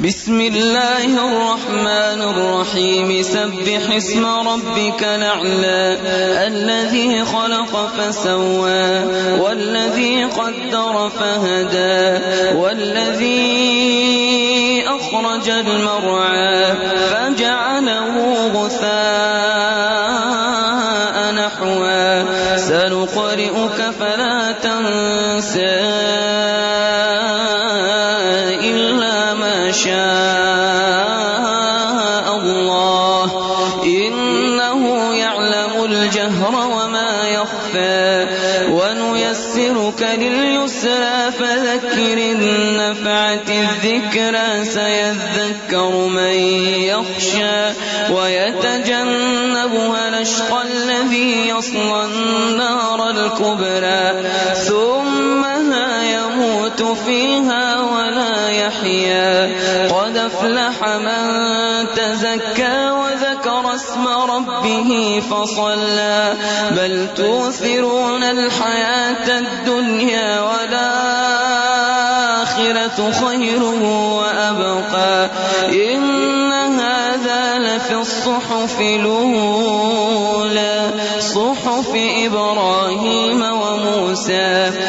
بسم الله الرحمن الرحيم سبح اسم ربك الأعلى الذي خلق فسوى والذي قدر فهدى والذي أخرج المرعى فجعله غثاء نحوا سنقرئك فلا تنسى إلا ما شاء الله إنه يعلم الجهر وما يخفى ونيسرك لليسرى فذكر النفعة الذكرى سيذكر من يخشى ويتجنبها الأشقى الذي يصلى النار الكبرى ثم لا يموت فيها ولا يحيا قد أفلح من تزكى وذكر اسم ربه فصلى بل تؤثرون الحياة الدنيا والآخرة خير وأبقى إن هذا لفي الصحف الأولى صحف إبراهيم وموسى